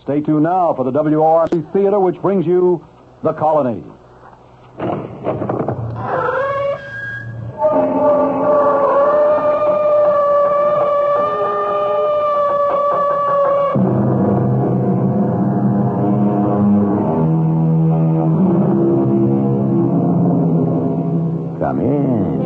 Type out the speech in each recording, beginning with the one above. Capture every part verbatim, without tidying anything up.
Stay tuned now for the W O R C Theater, which brings you The Colony. Come in.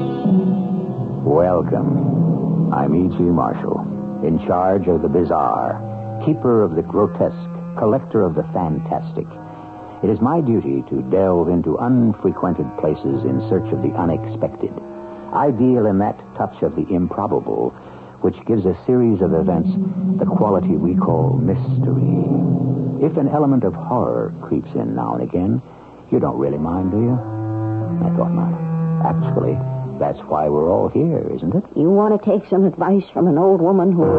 Welcome. I'm E G. Marshall, in charge of the bizarre, keeper of the grotesque, collector of the fantastic. It is my duty to delve into unfrequented places in search of the unexpected. I deal in that touch of the improbable, which gives a series of events the quality we call mystery. If an element of horror creeps in now and again, you don't really mind, do you? I thought not. Actually, that's why we're all here, isn't it? You want to take some advice from an old woman who...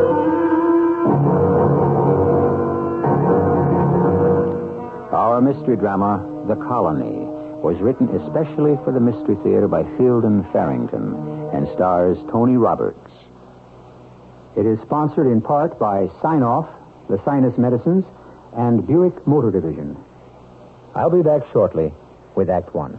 Our mystery drama, The Colony, was written especially for the Mystery Theater by Fielden Farrington and stars Tony Roberts. It is sponsored in part by Sign-Off, the Sinus Medicines, and Buick Motor Division. I'll be back shortly with Act One.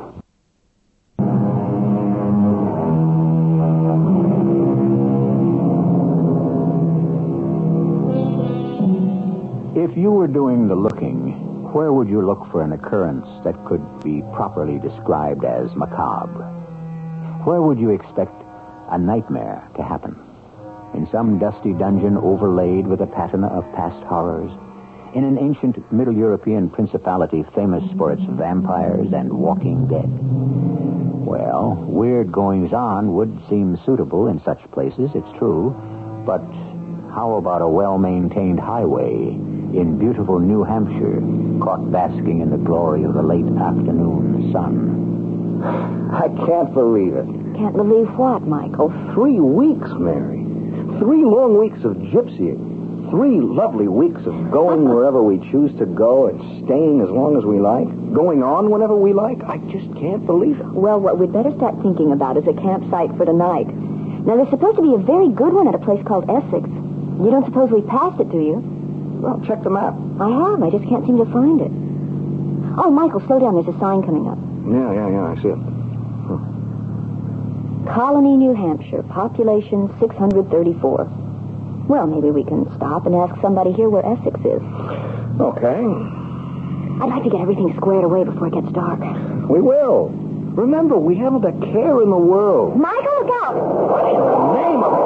If you were doing the looking, where would you look for an occurrence that could be properly described as macabre? Where would you expect a nightmare to happen? In some dusty dungeon overlaid with a patina of past horrors? In an ancient Middle European principality famous for its vampires and walking dead? Well, weird goings-on would seem suitable in such places, it's true. But how about a well-maintained highway in beautiful New Hampshire, caught basking in the glory of the late afternoon sun? I can't believe it. Can't believe what, Michael? Three weeks, Mary. Three long weeks of gypsying. Three lovely weeks of going wherever we choose to go and staying as long as we like. Going on whenever we like. I just can't believe it. Well, what we'd better start thinking about is a campsite for tonight. Now, there's supposed to be a very good one at a place called Essex. You don't suppose we passed it, do you? Well, check the map. I have. I just can't seem to find it. Oh, Michael, slow down. There's a sign coming up. Yeah, yeah, yeah. I see it. Huh. Colony, New Hampshire. Population six hundred thirty-four. Well, maybe we can stop and ask somebody here where Essex is. Okay. I'd like to get everything squared away before it gets dark. We will. Remember, we haven't a care in the world. Michael, look out! What in the name of...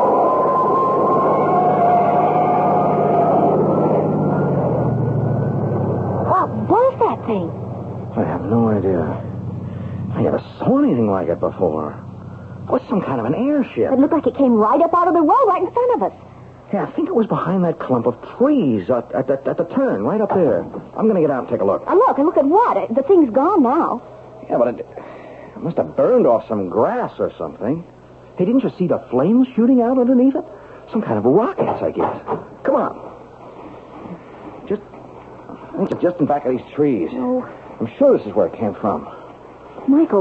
What is that thing? I have no idea. I never saw anything like it before. What's some kind of an airship? It looked like it came right up out of the road right in front of us. Yeah, I think it was behind that clump of trees at, at, at, at the turn, right up there. I'm going to get out and take a look. Uh, look, and look at what? The thing's gone now. Yeah, but it, it must have burned off some grass or something. Hey, didn't you see the flames shooting out underneath it? Some kind of rockets, I guess. Come on. Just... I think it's just in back of these trees. Oh. I'm sure this is where it came from. Michael,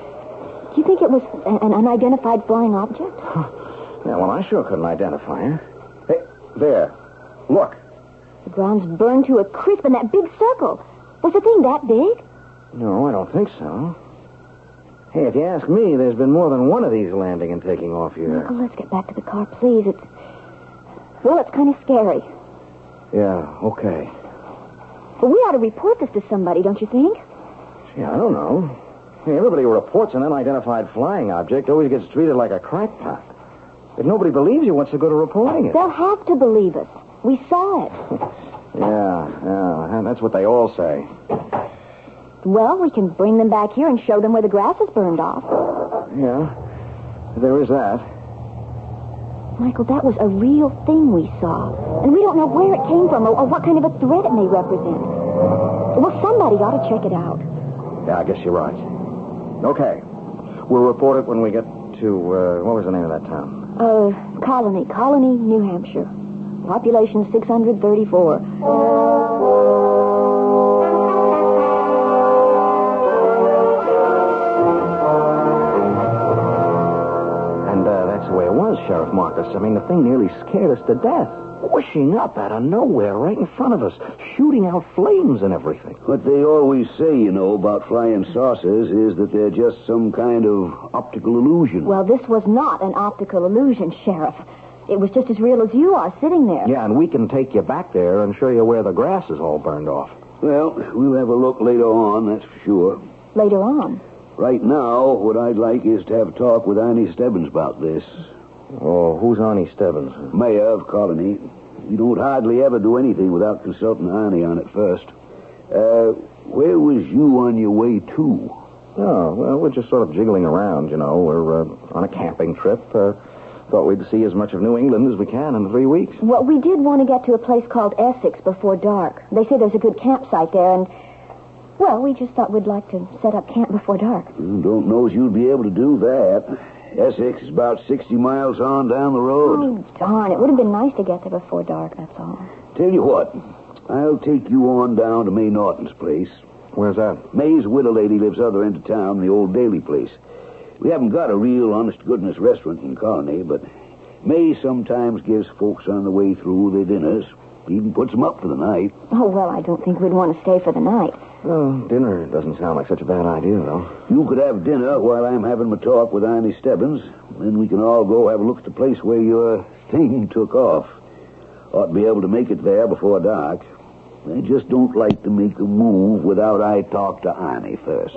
do you think it was an unidentified flying object? Yeah, well, I sure couldn't identify her. Hey, there. Look. The ground's burned to a crisp in that big circle. Was the thing that big? No, I don't think so. Hey, if you ask me, there's been more than one of these landing and taking off here. Michael, let's get back to the car, please. It's... Well, it's kind of scary. Yeah, okay. But we ought to report this to somebody, don't you think? Yeah, I don't know. Hey, everybody who reports an unidentified flying object always gets treated like a crackpot. If nobody believes you, what's the good of reporting it? They'll have to believe us. We saw it. yeah, yeah, and that's what they all say. Well, we can bring them back here and show them where the grass is burned off. Yeah, there is that. Michael, that was a real thing we saw. And we don't know where it came from or, or what kind of a threat it may represent. Well, somebody ought to check it out. Yeah, I guess you're right. Okay. We'll report it when we get to, uh, what was the name of that town? Uh, Colony. Colony, New Hampshire. Population six hundred thirty-four. And uh, that's the way it was, Sheriff Marcus. I mean, the thing nearly scared us to death. whooshing up out of nowhere right in front of us, shooting out flames and everything. What they always say, you know, about flying saucers is that they're just some kind of optical illusion. Well, this was not an optical illusion, Sheriff. It was just as real as you are sitting there. Yeah, and we can take you back there and show you where the grass is all burned off. Well, we'll have a look later on, that's for sure. Later on. Right now, what I'd like is to have a talk with Annie Stebbins about this. Oh, who's Annie Stebbins? Mayor of Colony. You don't hardly ever do anything without consulting Annie on it first. Uh, where was you on your way to? Oh, well, we're just sort of jiggling around, you know. We're uh, on a camping trip. Uh, thought we'd see as much of New England as we can in three weeks. Well, we did want to get to a place called Essex before dark. They say there's a good campsite there, and, well, we just thought we'd like to set up camp before dark. Don't know as you'd be able to do that. Essex is about sixty miles on down the road. Oh, darn. It would have been nice to get there before dark, that's all. Tell you what, I'll take you on down to May Norton's place. Where's that? May's widow lady lives other end of town, the old Daly place. We haven't got a real honest-to-goodness restaurant in Colony, but May sometimes gives folks on the way through their dinners. Even puts them up for the night. Oh, well, I don't think we'd want to stay for the night. Oh, dinner doesn't sound like such a bad idea, though. You could have dinner while I'm having my talk with Annie Stebbins. Then we can all go have a look at the place where your thing took off. Ought to be able to make it there before dark. I just don't like to make a move without I talk to Annie first.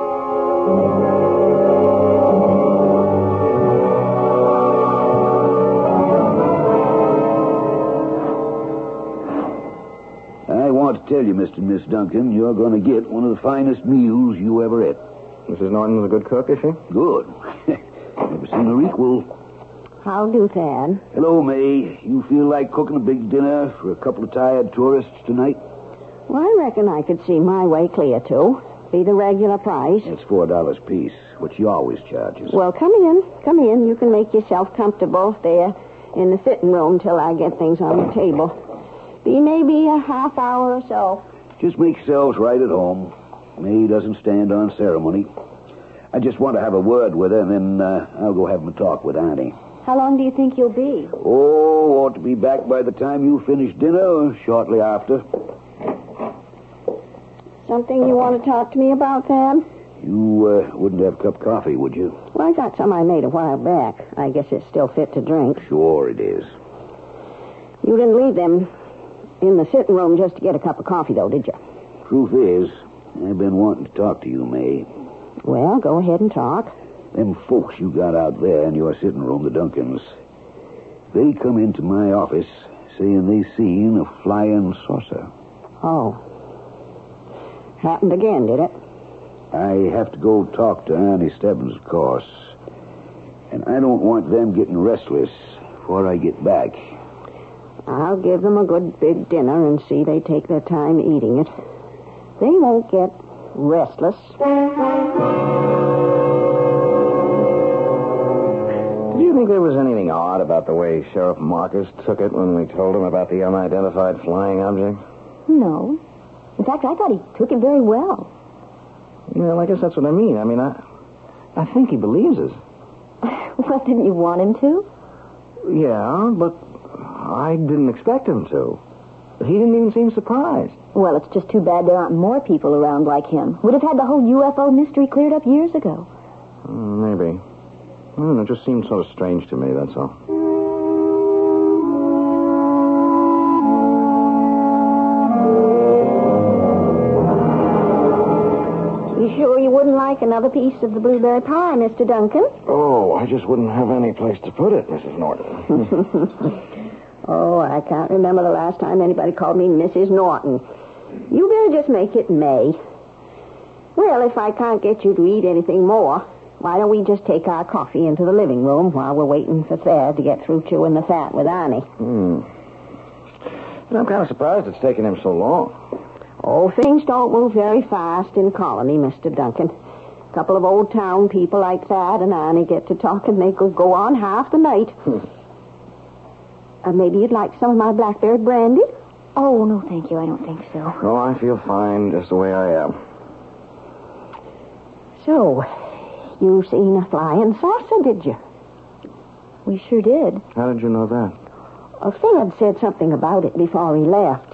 I want to tell you, Mister and Miss Duncan, you're going to get one of the finest meals you ever ate. Missus Norton's a good cook, is she? Good. Never seen her equal. How do, Thad? Hello, May. You feel like cooking a big dinner for a couple of tired tourists tonight? Well, I reckon I could see my way clear to. Be the regular price. It's four dollars a piece, which she always charges. Well, come in. Come in. You can make yourself comfortable there in the sitting room till I get things on the table. Be maybe a half hour or so. Just make yourselves right at home. May doesn't stand on ceremony. I just want to have a word with her, and then uh, I'll go have a talk with Annie. How long do you think you'll be? Oh, ought to be back by the time you finish dinner or shortly after. Something you want to talk to me about, Thad? You uh, wouldn't have a cup of coffee, would you? Well, I got some I made a while back. I guess it's still fit to drink. Sure it is. You didn't leave them in the sitting room just to get a cup of coffee, though, did you? Truth is, I've been wanting to talk to you, May. Well, go ahead and talk. Them folks you got out there in your sitting room, the Duncans, they come into my office saying they seen a flying saucer. Oh. Happened again, did it? I have to go talk to Annie Stebbins, of course. And I don't want them getting restless before I get back. I'll give them a good big dinner and see they take their time eating it. They won't get restless. Do you think there was anything odd about the way Sheriff Marcus took it when we told him about the unidentified flying object? No. In fact, I thought he took it very well. Well, I guess that's what I mean. I mean, I, I think he believes us. Well, didn't you want him to? Yeah, but I didn't expect him to. He didn't even seem surprised. Well, it's just too bad there aren't more people around like him. Would have had the whole U F O mystery cleared up years ago. Mm, maybe. Mm, it just seemed sort of strange to me, that's all. You sure you wouldn't like another piece of the blueberry pie, Mister Duncan? Oh, I just wouldn't have any place to put it, Missus Norton. Oh, I can't remember the last time anybody called me Missus Norton. You better just make it May. Well, if I can't get you to eat anything more, why don't we just take our coffee into the living room while we're waiting for Thad to get through chewing the fat with Annie? Hmm. I'm kind of surprised it's taken him so long. Oh, things don't move very fast in Colony, Mister Duncan. A couple of old town people like Thad and Annie get to talk and they could go on half the night. Uh, maybe you'd like some of my blackberry brandy? Oh, no, thank you. I don't think so. Oh, I feel fine just the way I am. So, you seen a flying saucer, did you? We sure did. How did you know that? Well, Thad said something about it before he left.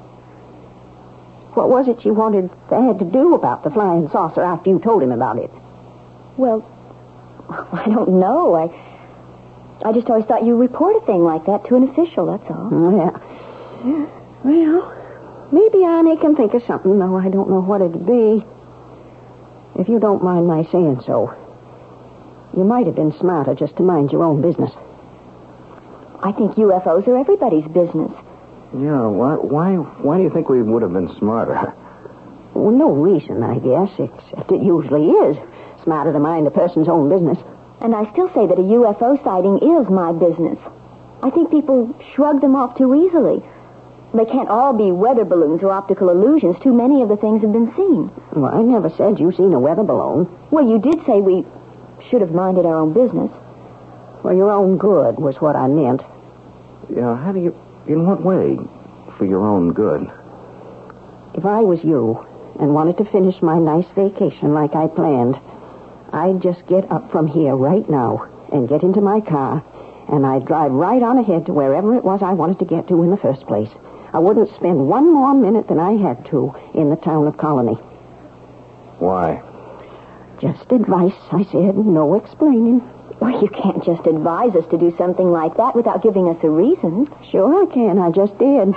What was it you wanted Thad to do about the flying saucer after you told him about it? Well, I don't know. I I just always thought you report a thing like that to an official, that's all. Oh, yeah. Well, maybe Annie can think of something, though I don't know what it'd be. If you don't mind my saying so, you might have been smarter just to mind your own business. I think U F Os are everybody's business. Yeah, why, why, why do you think we would have been smarter? Well, no reason, I guess, except it usually is smarter to mind a person's own business. And I still say that a U F O sighting is my business. I think people shrug them off too easily. They can't all be weather balloons or optical illusions. Too many of the things have been seen. Well, I never said you seen a weather balloon. Well, you did say we should have minded our own business. For your own good was what I meant. Yeah, how do you... In what way? For your own good? If I was you and wanted to finish my nice vacation like I planned, I'd just get up from here right now and get into my car, and I'd drive right on ahead to wherever it was I wanted to get to in the first place. I wouldn't spend one more minute than I had to in the town of Colony. Why? Just advice, I said. No explaining. Well, you can't just advise us to do something like that without giving us a reason. Sure I can. I just did.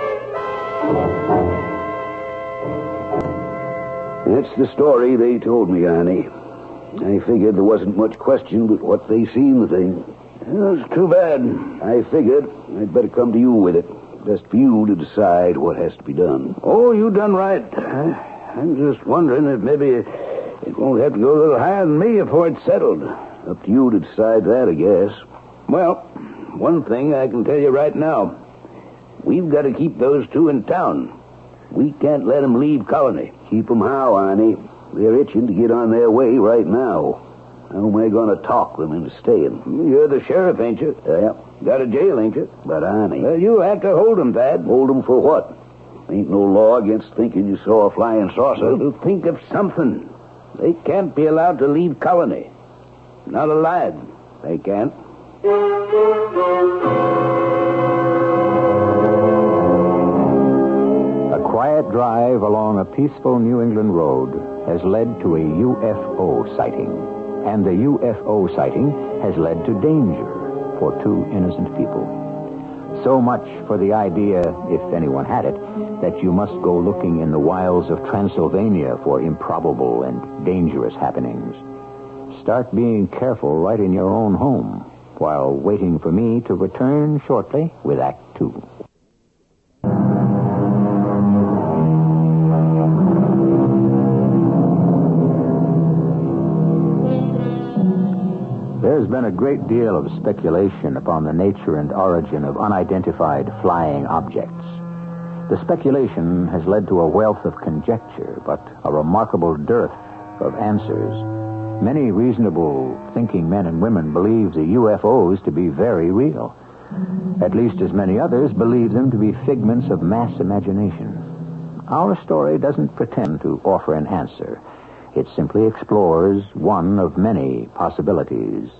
That's the story they told me, Annie. I figured there wasn't much question but what they seen the thing. Well, it's too bad. I figured I'd better come to you with it. Best for you to decide what has to be done. Oh, you done right. I, I'm just wondering if maybe it won't have to go a little higher than me before it's settled. Up to you to decide that, I guess. Well, one thing I can tell you right now. We've got to keep those two in town. We can't let them leave Colony. Keep them how, Annie? They're itching to get on their way right now. How am I going to talk them into staying? You're the sheriff, ain't you? Yeah. Got a jail, ain't you? But, Annie... Well, you have to hold them, Thad. Hold them for what? Ain't no law against thinking you saw a flying saucer. Well, think of something. They can't be allowed to leave Colony. Not alive. They can't. A quiet drive along a peaceful New England road has led to a U F O sighting. And the U F O sighting has led to danger for two innocent people. So much for the idea, if anyone had it, that you must go looking in the wilds of Transylvania for improbable and dangerous happenings. Start being careful right in your own home while waiting for me to return shortly with Act Two. There's been a great deal of speculation upon the nature and origin of unidentified flying objects. The speculation has led to a wealth of conjecture, but a remarkable dearth of answers. Many reasonable thinking men and women believe the U F Os to be very real. At least as many others believe them to be figments of mass imagination. Our story doesn't pretend to offer an answer. It simply explores one of many possibilities.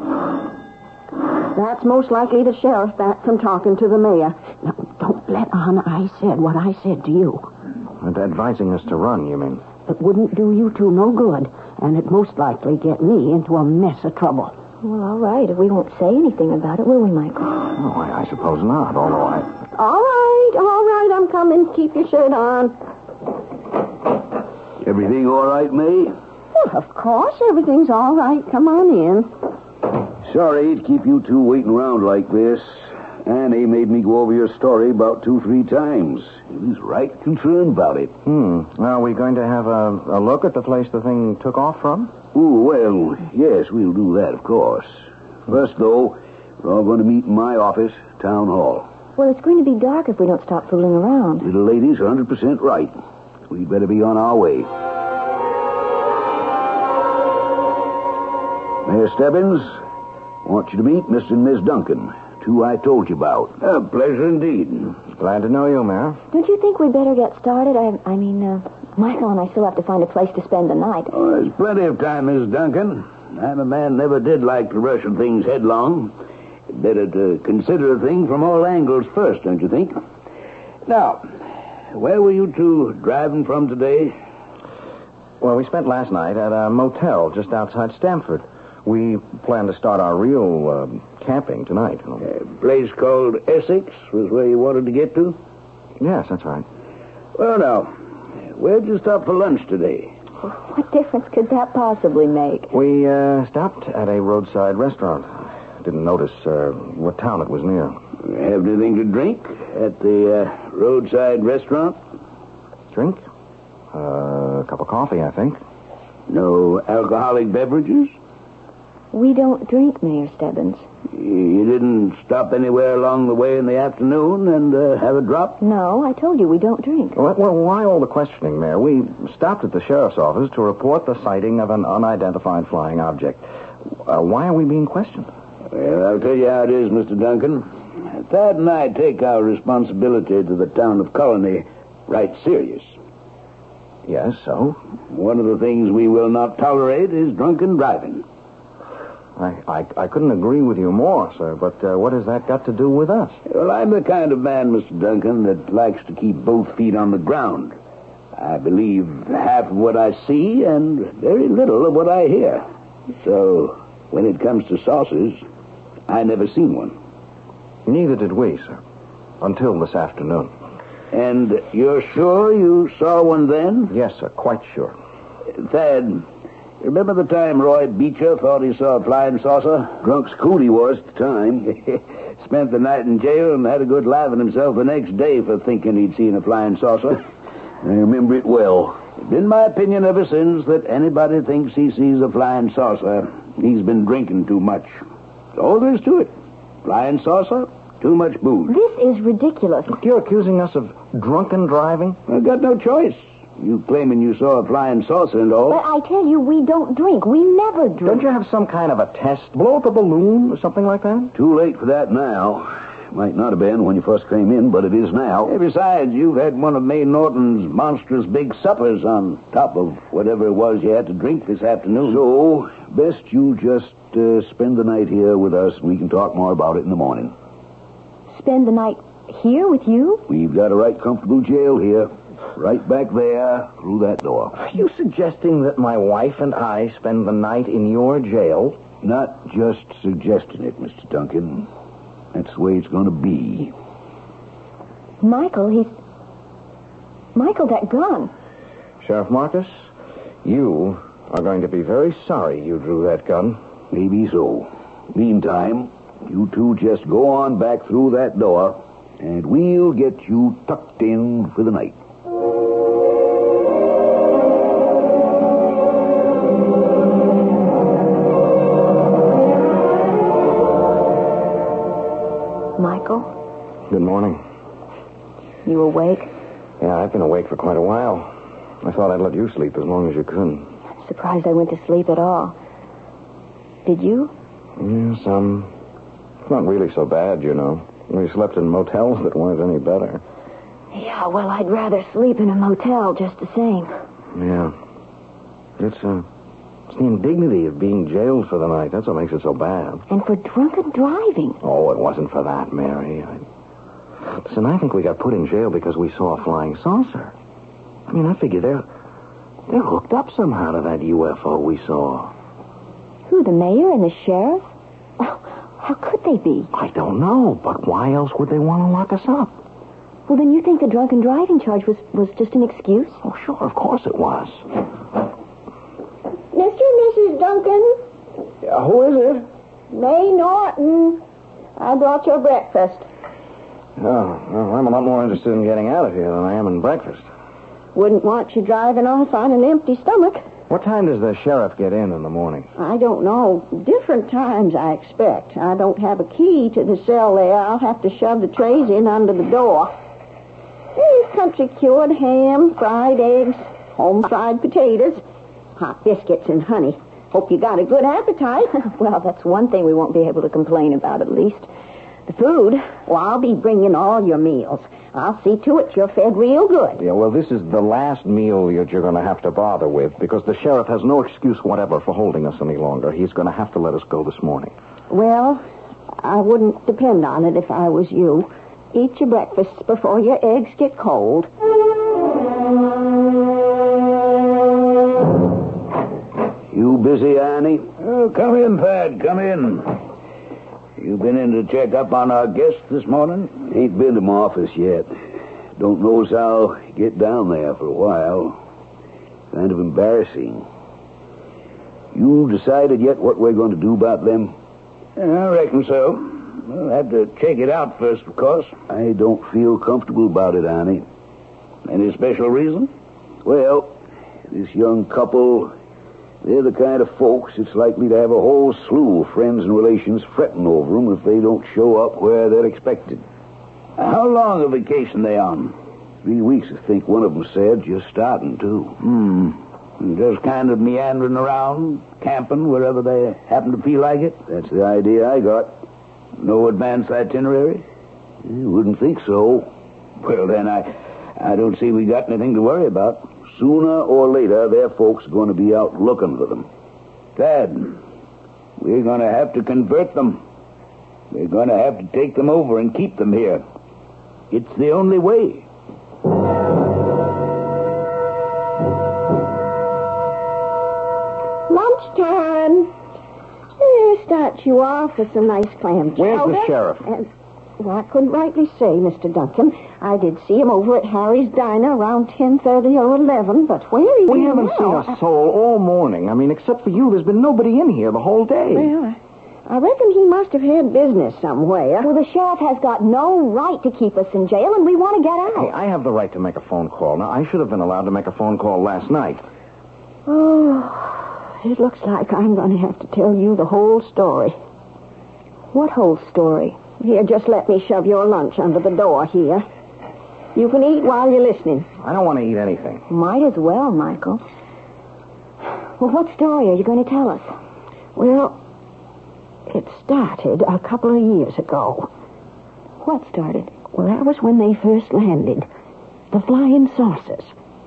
That's most likely the sheriff back from talking to the mayor. Now, don't let on I said what I said to you. And advising us to run, you mean? It wouldn't do you two no good, and it'd most likely get me into a mess of trouble. Well, all right. If we won't say anything about it, will we, Michael? Oh, I, I suppose not, although I... All right, all right, I'm coming. Keep your shirt on. Everything all right, May? Well, of course, everything's all right. Come on in. Sorry to keep you two waiting around like this. Annie made me go over your story about two, three times. He was right concerned about it. Hmm. Are we going to have a, a look at the place the thing took off from? Oh, well, yes, we'll do that, of course. First, though, we're all going to meet in my office, Town Hall. Well, it's going to be dark if we don't stop fooling around. Little lady's one hundred percent right. We'd better be on our way. Mayor Stebbins, I want you to meet Mister and Miss Duncan, two I told you about. A pleasure indeed. Glad to know you, Mayor. Don't you think we'd better get started? I, I mean, uh, Michael and I still have to find a place to spend the night. Oh, there's plenty of time, Miss Duncan. I'm a man never did like to rush things headlong. Better to consider a thing from all angles first, don't you think? Now, where were you two driving from today? Well, we spent last night at a motel just outside Stamford. We plan to start our real uh, camping tonight. A place called Essex was where you wanted to get to? Yes, that's right. Well, now, where'd you stop for lunch today? What difference could that possibly make? We uh, stopped at a roadside restaurant. Didn't notice uh, what town it was near. Have anything to drink at the uh, roadside restaurant? Drink? Uh, a cup of coffee, I think. No alcoholic beverages? We don't drink, Mayor Stebbins. You didn't stop anywhere along the way in the afternoon and uh, have a drop? No, I told you we don't drink. Well, well, why all the questioning, Mayor? We stopped at the sheriff's office to report the sighting of an unidentified flying object. Uh, why are we being questioned? Well, I'll tell you how it is, Mister Duncan. Thad and I take our responsibility to the town of Colony right serious. Yes, so? One of the things we will not tolerate is drunken driving. I, I, I couldn't agree with you more, sir, but uh, what has that got to do with us? Well, I'm the kind of man, Mister Duncan, that likes to keep both feet on the ground. I believe half of what I see and very little of what I hear. So, when it comes to saucers, I never seen one. Neither did we, sir, until this afternoon. And you're sure you saw one then? Yes, sir, quite sure. Thad, remember the time Roy Beecher thought he saw a flying saucer? Drunk Scoot he was at the time. Spent the night in jail and had a good laugh at himself the next day for thinking he'd seen a flying saucer. I remember it well. It's been my opinion ever since that anybody thinks he sees a flying saucer, he's been drinking too much. All there is to it. Flying saucer, too much booze. This is ridiculous. You're accusing us of drunken driving? I've got no choice. You claiming you saw a flying saucer and all. But I tell you, we don't drink. We never drink. Don't you have some kind of a test? Blow up a balloon or something like that? Too late for that now. Might not have been when you first came in, but it is now. Hey, besides, you've had one of May Norton's monstrous big suppers on top of whatever it was you had to drink this afternoon. So, best you just uh, spend the night here with us, and we can talk more about it in the morning. Spend the night here with you? We've got a right comfortable jail here. Right back there, through that door. Are you suggesting that my wife and I spend the night in your jail? Not just suggesting it, Mister Duncan. That's the way it's going to be. Michael, he's... Michael, that gun. Sheriff Marcus, you are going to be very sorry you drew that gun. Maybe so. Meantime, you two just go on back through that door, and we'll get you tucked in for the night. Michael? Good morning. You awake? Yeah, I've been awake for quite a while. I thought I'd let you sleep as long as you could. I'm surprised I went to sleep at all. Did you? Yes, um... It's not really so bad, you know. We slept in motels that weren't any better. Yeah, well, I'd rather sleep in a motel just the same. Yeah. It's, uh... It's the indignity of being jailed for the night. That's what makes it so bad. And for drunken driving. Oh, it wasn't for that, Mary. I... Listen, I think we got put in jail because we saw a flying saucer. I mean, I figure they're... They're hooked up somehow to that U F O we saw. Who, the mayor and the sheriff? How could they be? I don't know, but why else would they want to lock us up? Well, then you think the drunken driving charge was, was just an excuse? Oh, sure, of course it was. Mister and Missus Duncan? Uh, who is it? May Norton. I brought your breakfast. Oh, well, I'm a lot more interested in getting out of here than I am in breakfast. Wouldn't want you driving off on an empty stomach. What time does the sheriff get in in the morning? I don't know. Different times, I expect. I don't have a key to the cell there. I'll have to shove the trays in under the door. There's country cured ham, fried eggs, home fried potatoes, hot biscuits and honey. Hope you got a good appetite. Well, that's one thing we won't be able to complain about, at least. The food? Well, I'll be bringing all your meals. I'll see to it you're fed real good. Yeah, well, this is the last meal that you're going to have to bother with because the sheriff has no excuse whatever for holding us any longer. He's going to have to let us go this morning. Well, I wouldn't depend on it if I was you. Eat your breakfast before your eggs get cold. You busy, Annie? Oh, come in, Pat. Come in. You been in to check up on our guest this morning? Ain't been to my office yet. Don't know as I'll get down there for a while. Kind of embarrassing. You decided yet what we're going to do about them? Yeah, I reckon so. We'll have to check it out first, of course. I don't feel comfortable about it, Annie. Any special reason? Well, this young couple, they're the kind of folks that's likely to have a whole slew of friends and relations fretting over them if they don't show up where they're expected. How long a vacation they on? Three weeks, I think one of them said. Just starting, too. Hmm. And just kind of meandering around, camping wherever they happen to feel like it? That's the idea I got. No advanced itinerary? You wouldn't think so. Well, then, I, I don't see we got anything to worry about. Sooner or later, their folks are going to be out looking for them. Dad, we're going to have to convert them. We're going to have to take them over and keep them here. It's the only way. Lunchtime. Eh, start you off with some nice clam chowder. Where's the sheriff? And, well, I couldn't rightly say, Mister Duncan. I did see him over at Harry's Diner around ten thirty or eleven, but where is he We haven't now? seen a soul all morning. I mean, except for you, there's been nobody in here the whole day. Well, I, I reckon he must have had business somewhere. Well, the sheriff has got no right to keep us in jail, and we want to get Hey, out. I have the right to make a phone call. Now, I should have been allowed to make a phone call last night. Oh, it looks like I'm going to have to tell you the whole story. What whole story? Here, just let me shove your lunch under the door here. You can eat while you're listening. I don't want to eat anything. Might as well, Michael. Well, what story are you going to tell us? Well, it started a couple of years ago. What started? Well, that was when they first landed. The flying saucers.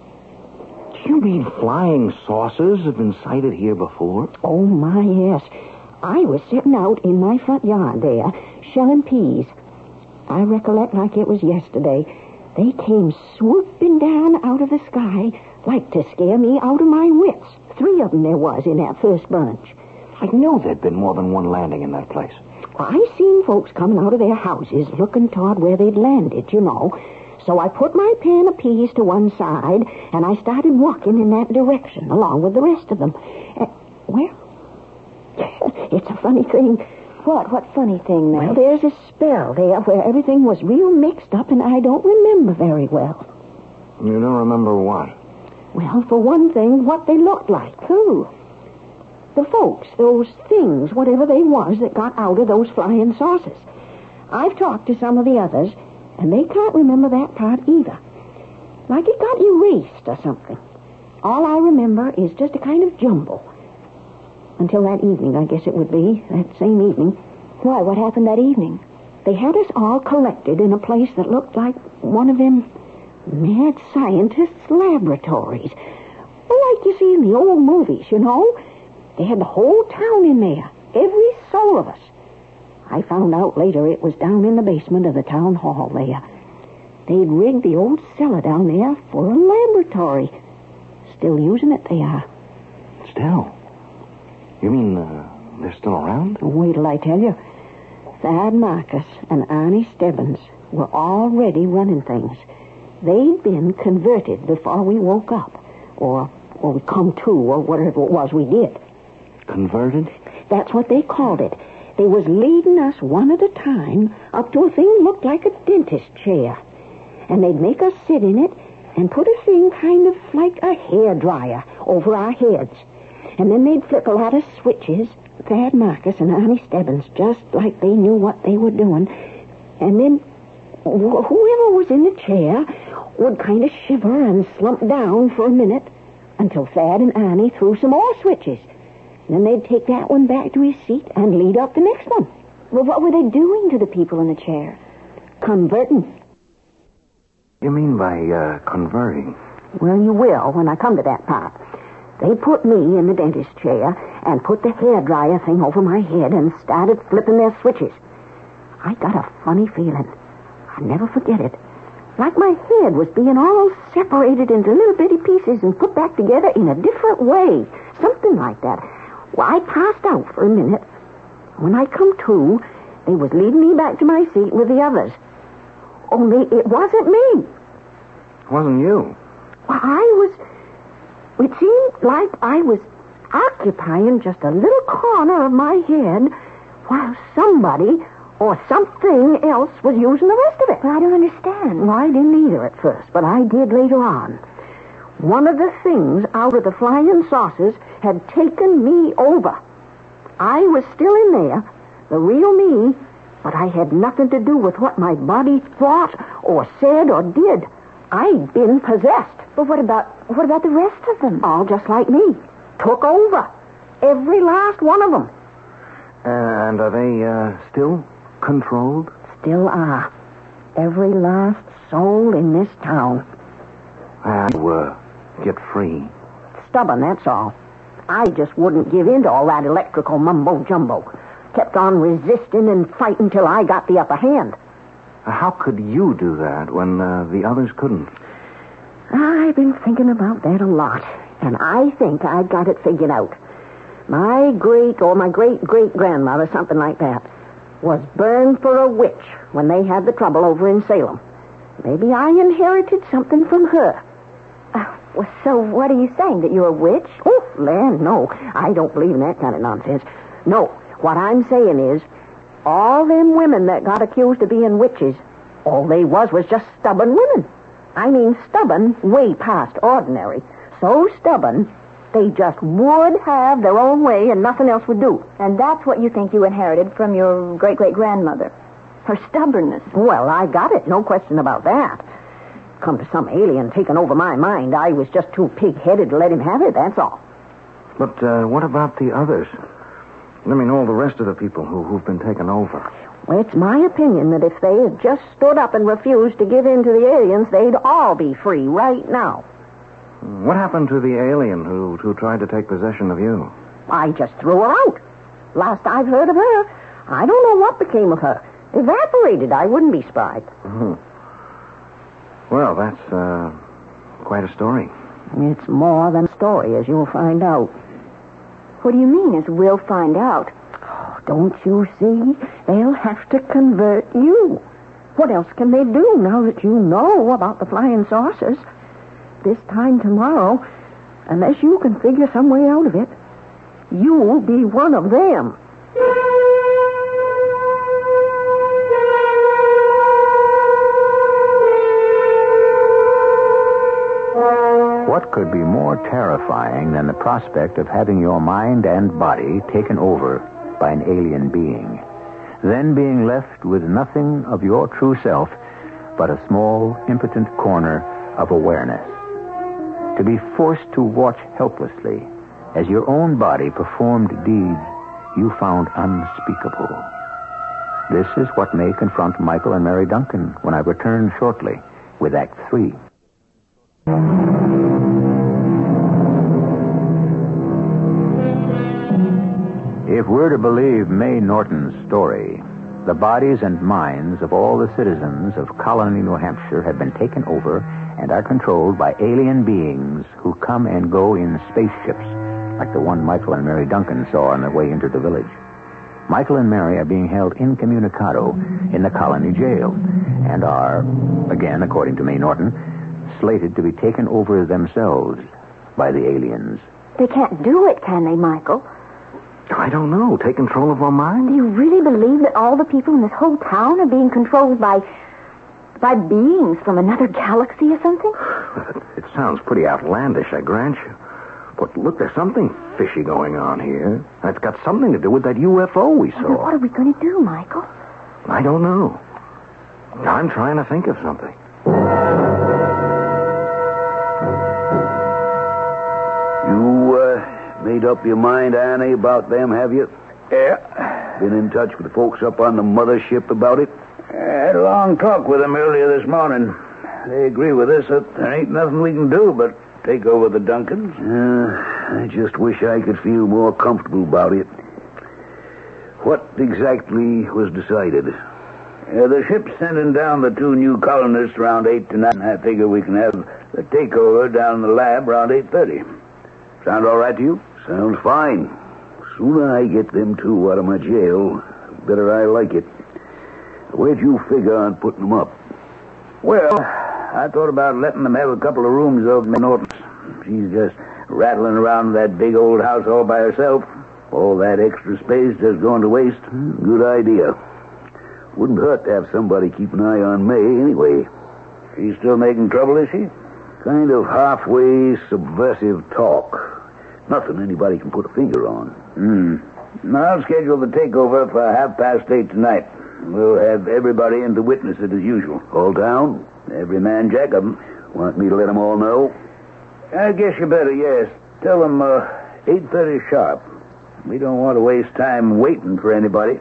Do you mean flying saucers have been sighted here before? Oh, my, yes. I was sitting out in my front yard there, shelling peas. I recollect like it was yesterday. They came swooping down out of the sky like to scare me out of my wits. Three of them there was in that first bunch. I knew there'd been more than one landing in that place. I seen folks coming out of their houses looking toward where they'd landed, you know. So I put my pan of peas to one side, and I started walking in that direction, along with the rest of them. Uh, well, it's a funny thing. What? What funny thing, Well, Meg? there's a spell there where everything was real mixed up, and I don't remember very well. You don't remember what? Well, for one thing, what they looked like. Who? The folks, those things, whatever they was that got out of those flying saucers. I've talked to some of the others, and they can't remember that part either. Like it got erased or something. All I remember is just a kind of jumble. Until that evening, I guess it would be, that same evening. Why, what happened that evening? They had us all collected in a place that looked like one of them mad scientists' laboratories. Well, like you see in the old movies, you know. They had the whole town in there, every soul of us. I found out later it was down in the basement of the town hall there. They'd rigged the old cellar down there for a laboratory. Still using it, they are. Still? You mean uh, they're still around? Wait till I tell you. Thad Marcus and Arnie Stebbins were already running things. They'd been converted before we woke up. Or, or we come to, or whatever it was we did. Converted? That's what they called it. They was leading us one at a time up to a thing looked like a dentist chair. And they'd make us sit in it and put a thing kind of like a hairdryer over our heads. And then they'd flip a lot of switches, Thad Marcus and Arnie Stebbins, just like they knew what they were doing. And then wh- whoever was in the chair would kind of shiver and slump down for a minute until Thad and Arnie threw some more switches. Then they'd take that one back to his seat and lead up the next one. Well, what were they doing to the people in the chair? Converting. You mean by uh, converting? Well, you will when I come to that part. They put me in the dentist chair and put the hairdryer thing over my head and started flipping their switches. I got a funny feeling. I'll never forget it. Like my head was being all separated into little bitty pieces and put back together in a different way. Something like that. Well, I passed out for a minute. When I come to, they was leading me back to my seat with the others. Only it wasn't me. It wasn't you. Well, I was... It seemed like I was occupying just a little corner of my head while somebody or something else was using the rest of it. But I don't understand. Well, I didn't either at first, but I did later on. One of the things out of the flying saucers had taken me over. I was still in there, the real me, but I had nothing to do with what my body thought or said or did. I'd been possessed. But what about what about the rest of them? All just like me. Took over. Every last one of them. And are they uh, still controlled? Still are. Every last soul in this town. And uh, get free. Stubborn, that's all. I just wouldn't give in to all that electrical mumbo-jumbo. Kept on resisting and fighting till I got the upper hand. How could you do that when uh, the others couldn't? I've been thinking about that a lot, and I think I've got it figured out. My great, or my great-great-grandmother, something like that, was burned for a witch when they had the trouble over in Salem. Maybe I inherited something from her. Uh, well, so what are you saying, that you're a witch? Oh, land, no. I don't believe in that kind of nonsense. No, what I'm saying is, all them women that got accused of being witches, all they was was just stubborn women. I mean stubborn way past ordinary. So stubborn, they just would have their own way and nothing else would do. And that's what you think you inherited from your great-great-grandmother. Her stubbornness. Well, I got it, no question about that. Come to some alien taking over my mind, I was just too pig-headed to let him have it, that's all. But uh, what about the others? I mean, all the rest of the people who, who've been taken over. Well, it's my opinion that if they had just stood up and refused to give in to the aliens, they'd all be free right now. What happened to the alien who, who tried to take possession of you? I just threw her out. Last I've heard of her, I don't know what became of her. Evaporated, I wouldn't be surprised. Mm-hmm. Well, that's uh, quite a story. It's more than a story, as you'll find out. What do you mean, as we'll find out? Oh, don't you see? They'll have to convert you. What else can they do now that you know about the flying saucers? This time tomorrow, unless you can figure some way out of it, you'll be one of them. What could be more terrifying than the prospect of having your mind and body taken over by an alien being, then being left with nothing of your true self but a small, impotent corner of awareness? To be forced to watch helplessly as your own body performed deeds you found unspeakable. This is what may confront Michael and Mary Duncan when I return shortly with Act Three. If we're to believe May Norton's story, the bodies and minds of all the citizens of Colony, New Hampshire have been taken over and are controlled by alien beings who come and go in spaceships, like the one Michael and Mary Duncan saw on their way into the village. Michael and Mary are being held incommunicado in the Colony jail and are, again, according to May Norton, slated to be taken over themselves by the aliens. They can't do it, can they, Michael? I don't know. Take control of our mind? Do you really believe that all the people in this whole town are being controlled by... by beings from another galaxy or something? It sounds pretty outlandish, I grant you. But look, there's something fishy going on here. And it's got something to do with that U F O we saw. Well, what are we going to do, Michael? I don't know. I'm trying to think of something. You, uh, made up your mind, Annie, about them, have you? Yeah. Been in touch with the folks up on the mothership about it? I had a long talk with them earlier this morning. They agree with us that there ain't nothing we can do but take over the Duncans. Uh, I just wish I could feel more comfortable about it. What exactly was decided? Uh, the ship's sending down the two new colonists around eight to nine. I figure we can have the takeover down in the lab around eight thirty. Sound all right to you? Sounds fine. Sooner I get them two out of my jail, the better I like it. Where'd you figure on putting them up? Well, I thought about letting them have a couple of rooms over Miss Norton's. She's just rattling around that big old house all by herself. All that extra space just going to waste. Good idea. Wouldn't hurt to have somebody keep an eye on May anyway. She's still making trouble, is she? Kind of halfway subversive talk. Nothing anybody can put a finger on. Hmm. I'll schedule the takeover for half past eight tonight. We'll have everybody in to witness it as usual. All down? Every man jack of 'em. Want me to let them all know? I guess you better, yes. Tell them uh, eight thirty sharp. We don't want to waste time waiting for anybody.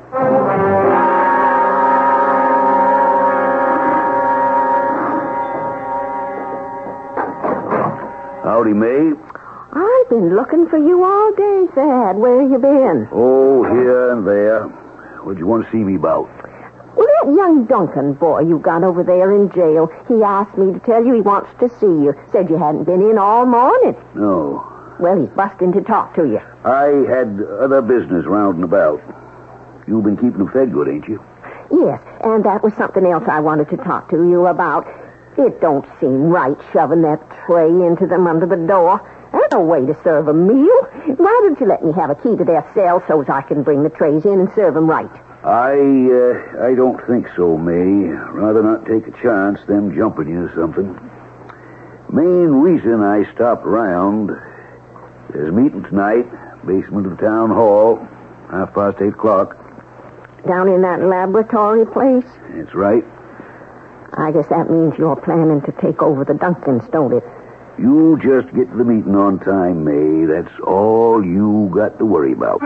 Howdy, May. I've been looking for you all day, Thad. Where you been? Oh, here and there. What'd you want to see me about? Well, that young Duncan boy you got over there in jail, he asked me to tell you he wants to see you. Said you hadn't been in all morning. No. Well, he's busting to talk to you. I had other business round and about. You've been keeping them fed good, ain't you? Yes, and that was something else I wanted to talk to you about. It don't seem right shoving that tray into them under the door. That's no way to serve a meal. Why don't you let me have a key to their cell so as I can bring the trays in and serve them right? I, uh, I don't think so, May. Rather not take a chance them jumping you or something. Main reason I stopped around, there's a meeting tonight, basement of the town hall, half past eight o'clock. Down in that laboratory place? That's right. I guess that means you're planning to take over the Duncans, don't it? You just get to the meeting on time, May. That's all you got to worry about.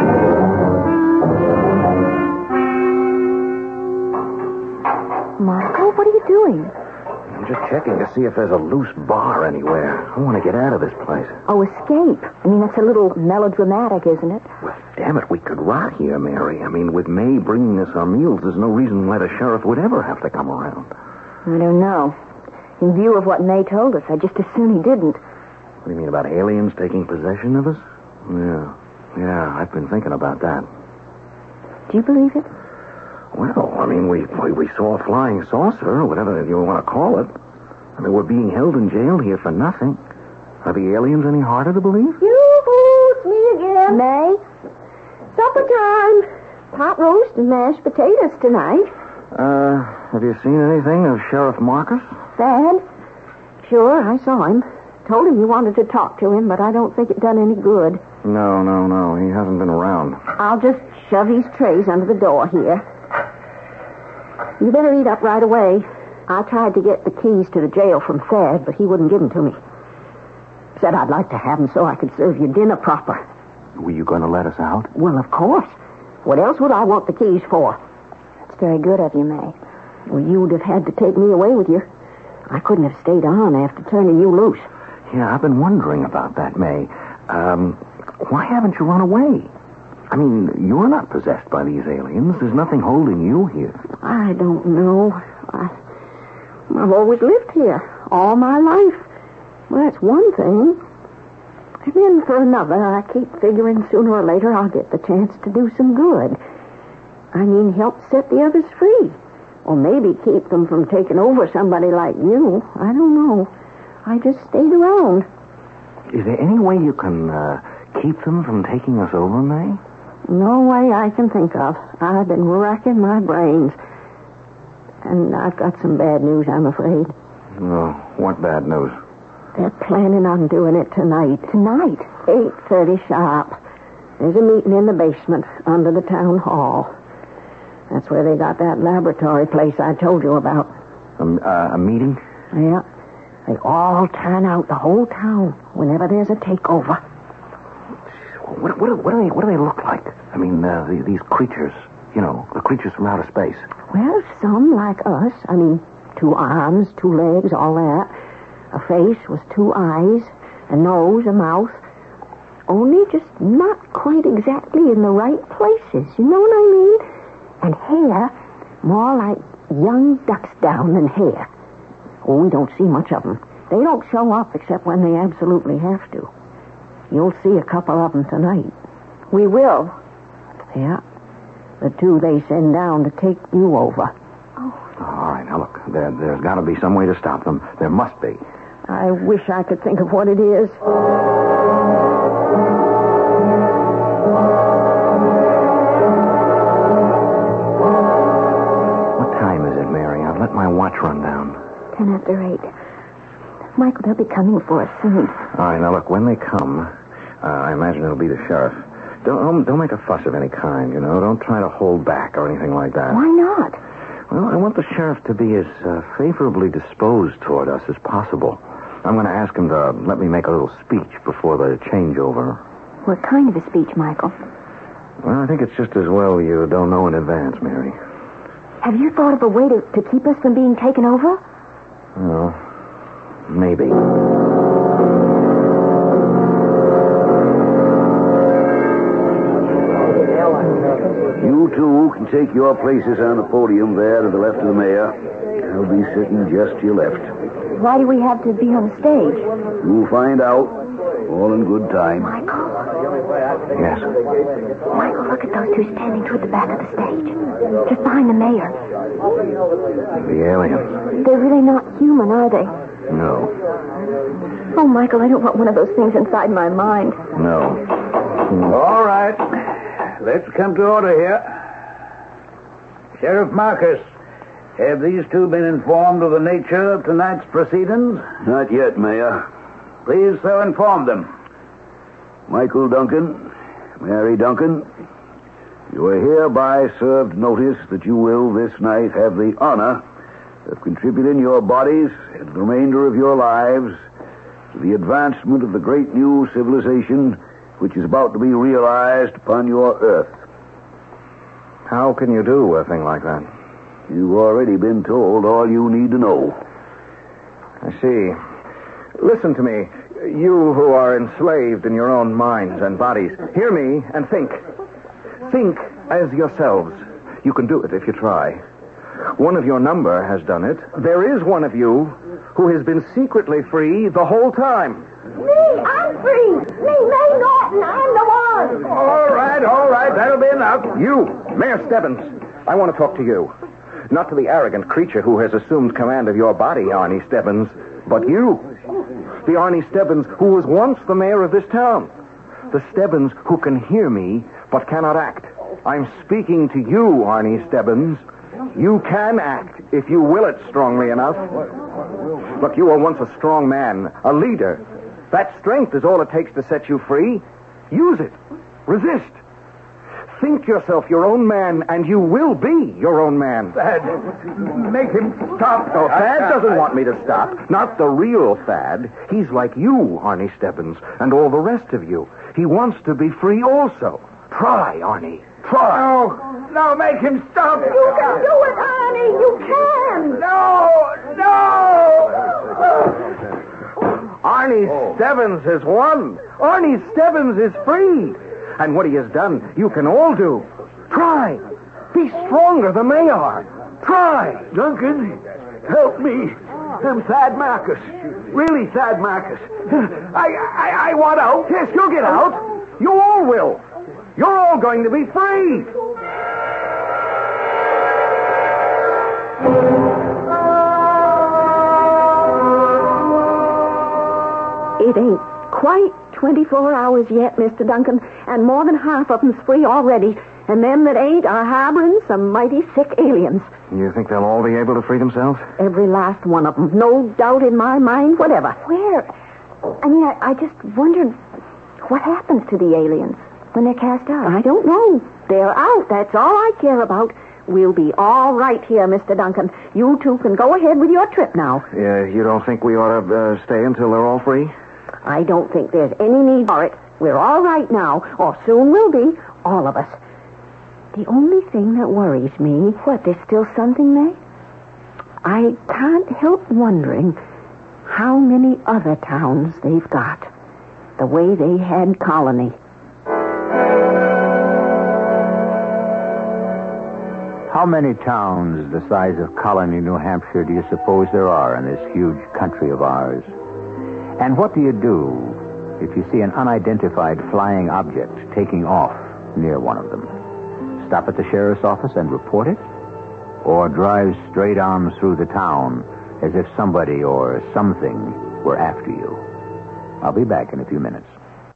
Marco, what are you doing? I'm just checking to see if there's a loose bar anywhere. I want to get out of this place. Oh, escape. I mean, that's a little melodramatic, isn't it? Well, damn it, we could rot here, Mary. I mean, with May bringing us our meals, there's no reason why the sheriff would ever have to come around. I don't know. In view of what May told us, I just as soon he didn't. What do you mean about aliens taking possession of us? Yeah. Yeah, I've been thinking about that. Do you believe it? Well, I mean, we, we we saw a flying saucer, or whatever you want to call it. I mean, we're being held in jail here for nothing. Are the aliens any harder to believe? Yoo-hoo, it's me again. May? Supper time. Pot roast and mashed potatoes tonight. Uh, have you seen anything of Sheriff Marcus? Thad? Sure, I saw him. Told him you wanted to talk to him, but I don't think it done any good. No, no, no. He hasn't been around. I'll just shove these trays under the door here. You better eat up right away. I tried to get the keys to the jail from Thad, but he wouldn't give them to me. Said I'd like to have them so I could serve you dinner proper. Were you going to let us out? Well, of course. What else would I want the keys for? That's very good of you, May. Well, you'd have had to take me away with you. I couldn't have stayed on after turning you loose. Yeah, I've been wondering about that, May. Um, why haven't you run away? I mean, you're not possessed by these aliens. There's nothing holding you here. I don't know. I, I've always lived here all my life. Well, that's one thing. And then for another, I keep figuring sooner or later I'll get the chance to do some good. I mean, help set the others free. Or maybe keep them from taking over somebody like you. I don't know. I just stayed around. Is there any way you can uh, keep them from taking us over, May? No way I can think of. I've been racking my brains. And I've got some bad news, I'm afraid. Oh, what bad news? They're planning on doing it tonight. Tonight? eight thirty sharp. There's a meeting in the basement under the town hall. That's where they got that laboratory place I told you about. Um, uh, a meeting? Yeah. They all turn out, the whole town, whenever there's a takeover. What, what, what, do, they, what do they look like? I mean, uh, the, these creatures, you know, the creatures from outer space. Well, some like us. I mean, two arms, two legs, all that. A face with two eyes, a nose, a mouth. Only just not quite exactly in the right places. You know what I mean? And hair, More like young ducks down than hare. Oh, we don't see much of them. They don't show up except when they absolutely have to. You'll see a couple of them tonight. We will. Yeah. The two they send down to take you over. All right, now look, there, there's got to be some way to stop them. There must be. I wish I could think of what it is. What time is it, Mary? I've let my watch run down. Ten after eight. Michael, they'll be coming for us soon. All right, now look, when they come, uh, I imagine it'll be the sheriff. Don't, don't don't make a fuss of any kind, you know. Don't try to hold back or anything like that. Why not? Well, I want the sheriff to be as uh, favorably disposed toward us as possible. I'm going to ask him to let me make a little speech before the changeover. What kind of a speech, Michael? Well, I think it's just as well you don't know in advance, Mary. Have you thought of a way to, to keep us from being taken over? Well, maybe. You two can take your places on the podium there to the left of the mayor. I'll be sitting just to your left. Why do we have to be on the stage? You'll find out. All in good time. Michael? Yes. Michael, look at those two standing toward the back of the stage. Just behind the mayor. The aliens. They're really not human, are they? No. Oh, Michael, I don't want one of those things inside my mind. No. All right. Let's come to order here. Sheriff Marcus, have these two been informed of the nature of tonight's proceedings? Not yet, Mayor. Please so inform them. Michael Duncan, Mary Duncan, you are hereby served notice that you will this night have the honor of contributing your bodies and the remainder of your lives to the advancement of the great new civilization which is about to be realized upon your earth. How can you do a thing like that? You've already been told all you need to know. I see. Listen to me, you who are enslaved in your own minds and bodies. Hear me and think. Think as yourselves. You can do it if you try. One of your number has done it. There is one of you who has been secretly free the whole time. Me, I'm free. Me, May Norton, I'm the one. All right, all right, that'll be enough. You, Mayor Stebbins, I want to talk to you. Not to the arrogant creature who has assumed command of your body, Arnie Stebbins, but you. The Arnie Stebbins who was once the mayor of this town. The Stebbins who can hear me but cannot act. I'm speaking to you, Arnie Stebbins. You can act if you will it strongly enough. Look, you were once a strong man, a leader. That strength is all it takes to set you free. Use it. Resist. Think yourself your own man, and you will be your own man. Thad, make him stop. No, Thad doesn't want me to stop. Not the real Thad. He's like you, Arnie Stebbins, and all the rest of you. He wants to be free also. Try, Arnie. Try. No, no, make him stop. You can do it, Arnie. You can. No, no. Arnie Stebbins has won. Arnie Stebbins is free. And what he has done, you can all do. Try. Be stronger than they are. Try. Duncan, help me. I'm Thad Marcus. Really Thad Marcus. I, I, I want out. Yes, you'll get out. You all will. You're all going to be free. It ain't quite twenty-four hours yet, Mister Duncan, and more than half of them's free already, and them that ain't are harboring some mighty sick aliens. You think they'll all be able to free themselves? Every last one of them. No doubt in my mind whatever. Where? I mean, I, I just wondered what happens to the aliens when they're cast out. I don't know. They're out. That's all I care about. We'll be all right here, Mister Duncan. You two can go ahead with your trip now. Yeah, you don't think we ought to uh, stay until they're all free? I don't think there's any need for it. We're all right now, or soon we'll be, all of us. The only thing that worries me... What, there's still something, May? I can't help wondering how many other towns they've got, the way they had Colony. How many towns the size of Colony, New Hampshire, do you suppose there are in this huge country of ours? And what do you do if you see an unidentified flying object taking off near one of them? Stop at the sheriff's office and report it? Or drive straight on through the town as if somebody or something were after you? I'll be back in a few minutes.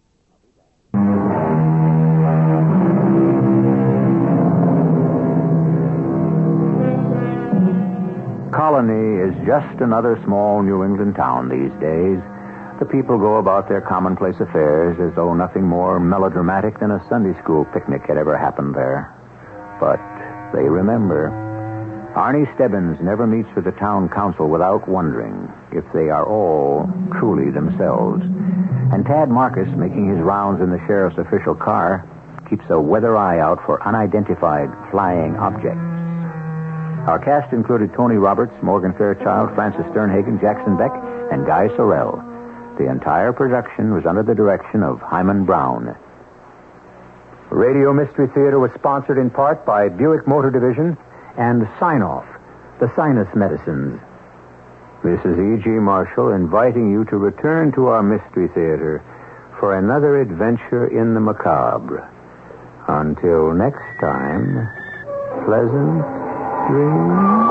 Colony is just another small New England town these days. The people go about their commonplace affairs as though nothing more melodramatic than a Sunday school picnic had ever happened there. But they remember. Arnie Stebbins never meets with the town council without wondering if they are all truly themselves. And Tad Marcus, making his rounds in the sheriff's official car, keeps a weather eye out for unidentified flying objects. Our cast included Tony Roberts, Morgan Fairchild, Francis Sternhagen, Jackson Beck, and Guy Sorrell. The entire production was under the direction of Hyman Brown. Radio Mystery Theater was sponsored in part by Buick Motor Division and Sign-Off, the sinus medicines. This is E G. Marshall inviting you to return to our Mystery Theater for another adventure in the macabre. Until next time, pleasant dreams.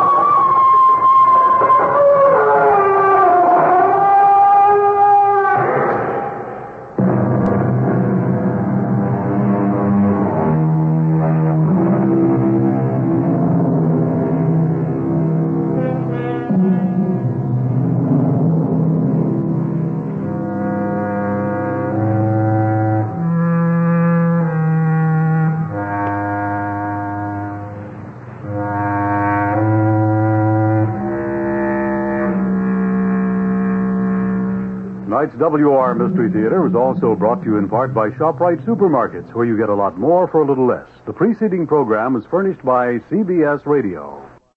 Tonight's W R Mystery Theater was also brought to you in part by ShopRite Supermarkets, where you get a lot more for a little less. The preceding program was furnished by C B S Radio.